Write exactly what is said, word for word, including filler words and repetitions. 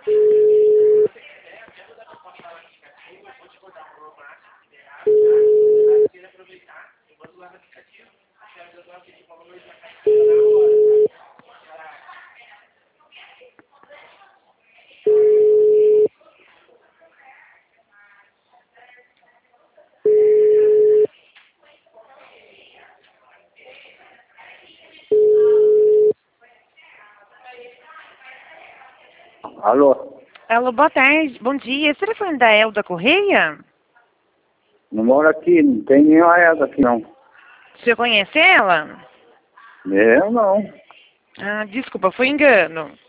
Alô? Alô, boa tarde, bom dia. Esse telefone da Elda Correia? Não moro aqui, não tem nenhuma ela aqui não. O senhor conhece ela? Eu não. Ah, desculpa, foi engano.